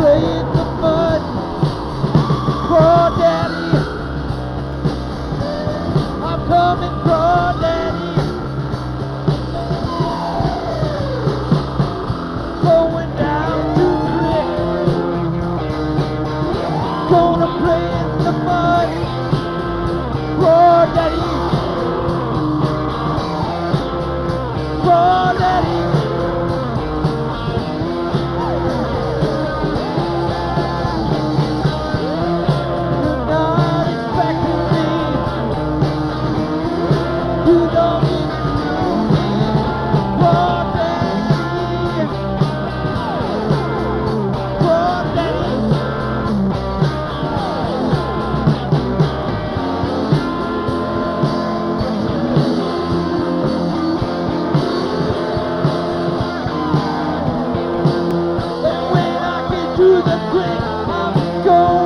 play in the mud for daddy. I'm coming for daddy. Going down to the creek. Gonna play in the mud for daddy. For daddy. You're not expecting me. You don't need to know me. For daddy. For daddy. And when I get to the creek, I'm going